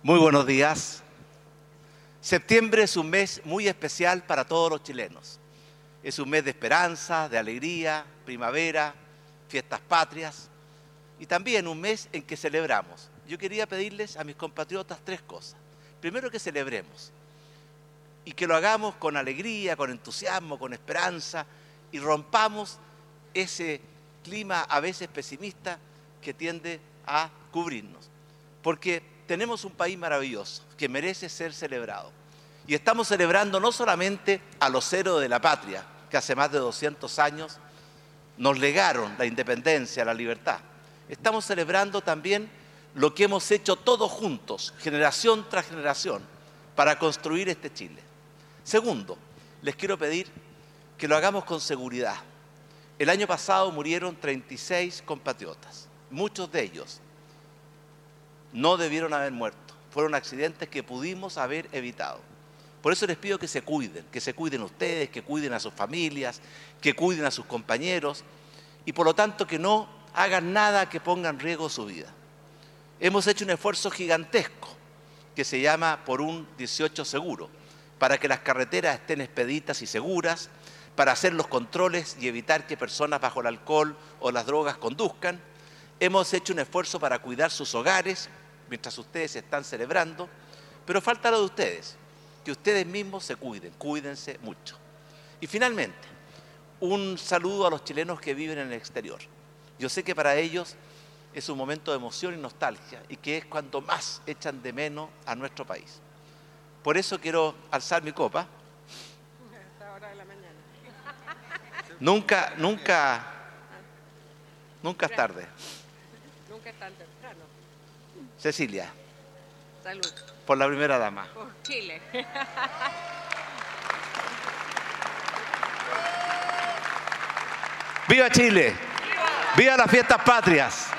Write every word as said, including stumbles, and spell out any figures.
Muy buenos días. Septiembre es un mes muy especial para todos los chilenos. Es un mes de esperanza, de alegría, primavera, fiestas patrias y también un mes en que celebramos. Yo quería pedirles a mis compatriotas tres cosas. Primero, que celebremos y que lo hagamos con alegría, con entusiasmo, con esperanza y rompamos ese clima a veces pesimista que tiende a cubrirnos. Porque tenemos un país maravilloso que merece ser celebrado. Y estamos celebrando no solamente a los héroes de la patria, que hace más de doscientos años nos legaron la independencia, la libertad. Estamos celebrando también lo que hemos hecho todos juntos, generación tras generación, para construir este Chile. Segundo, les quiero pedir que lo hagamos con seguridad. El año pasado murieron treinta y seis compatriotas. Muchos de ellos no debieron haber muerto. Fueron accidentes que pudimos haber evitado. Por eso les pido que se cuiden, que se cuiden ustedes, que cuiden a sus familias, que cuiden a sus compañeros y por lo tanto que no hagan nada que ponga en riesgo su vida. Hemos hecho un esfuerzo gigantesco que se llama Por un dieciocho Seguro, para que las carreteras estén expeditas y seguras, para hacer los controles y evitar que personas bajo el alcohol o las drogas conduzcan. Hemos hecho un esfuerzo para cuidar sus hogares, mientras ustedes están celebrando, pero falta lo de ustedes, que ustedes mismos se cuiden, cuídense mucho. Y finalmente, un saludo a los chilenos que viven en el exterior. Yo sé que para ellos es un momento de emoción y nostalgia, y que es cuando más echan de menos a nuestro país. Por eso quiero alzar mi copa. A esta hora de la mañana. Nunca, nunca, nunca es tarde. Nunca es tan temprano. Cecilia, Salud. por la primera dama. Por Chile. ¡Viva Chile! ¡Viva las fiestas patrias!